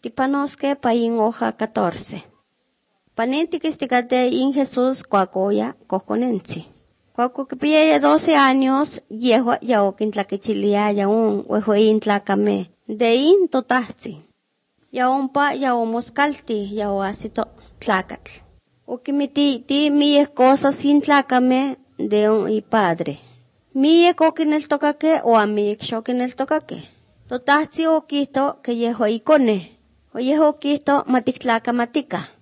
Tipanoske pa in hoja 14. Panintikistikate in Jesús cuacoya coconensi. Cuaco kipia 12 años, yehua ya okintlakichilia ya un huehuein tlakame. De in totahzi. Ya ompa ya omoskalti ya oasito tlakatl. Okimiti miyes cosas sin tlakame de un y padre. Miyek okineltokake o amiyek xokineltokake. Totahzi okihto que yehua ikone. O yehua okihto matiktlakamatika.